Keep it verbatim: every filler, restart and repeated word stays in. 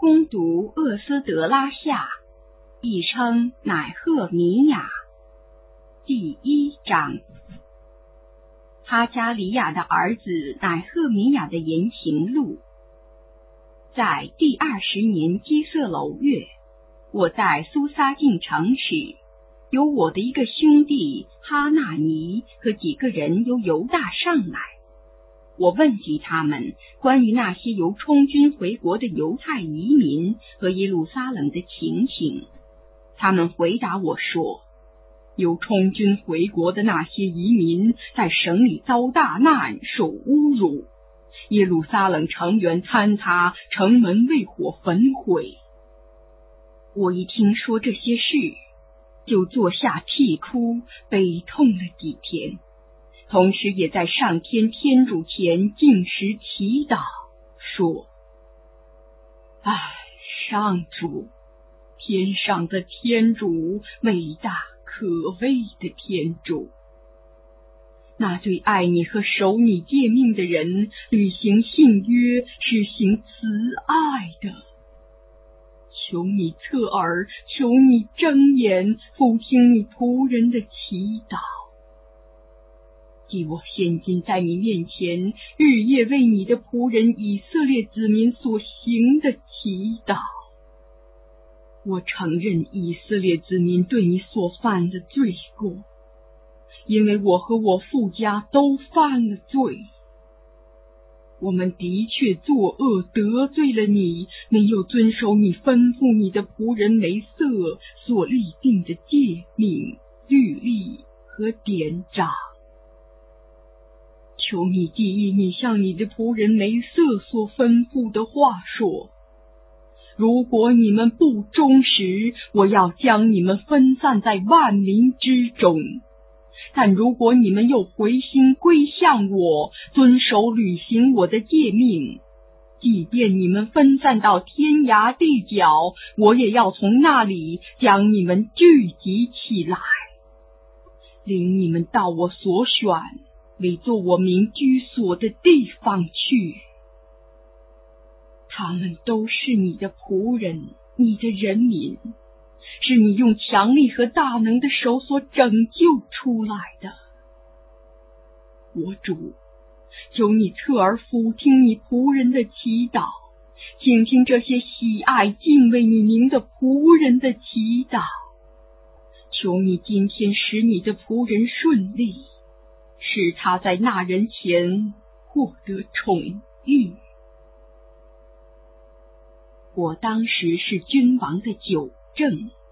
攻读厄斯德拉夏，亦称乃赫米雅。第一章，哈加里亚的儿子乃赫米雅的言行录。在第二十年基色楼月，我在苏撒进城时，有我的一个兄弟哈纳尼和几个人由犹大上来。我问及他们关于那些由充军回国的犹太移民和耶路撒冷的情形，他们回答我说，由充军回国的那些移民在省里遭大难，受侮辱，耶路撒冷城垣坍塌，城门为火焚毁。我一听说这些事，就坐下啼哭，悲痛了几天，同时也在上天天主前禁食祈祷，说：唉，上主，天上的天主，伟大可畏的天主，那对爱你和守你诫命的人履行信约，施行慈爱的，求你侧耳，求你睁眼，俯听你仆人的祈祷。即我现今在你面前日夜为你的仆人以色列子民所行的祈祷。我承认以色列子民对你所犯的罪过，因为我和我父家都犯了罪。我们的确作恶，得罪了你，没有遵守你吩咐你的仆人梅瑟所立定的诫命、律例和典章。求你记忆你向你的仆人梅瑟所吩咐的话说，如果你们不忠实，我要将你们分散在万民之中。但如果你们又回心归向我，遵守履行我的诫命，即便你们分散到天涯地角，我也要从那里将你们聚集起来，领你们到我所选为做我民居所的地方去。他们都是你的仆人，你的人民，是你用强力和大能的手所拯救出来的。我主，求你侧耳俯听你仆人的祈祷，倾听这些喜爱敬畏你名的仆人的祈祷。求你今天使你的仆人顺利，使他在那人前获得宠誉。我当时是君王的九正，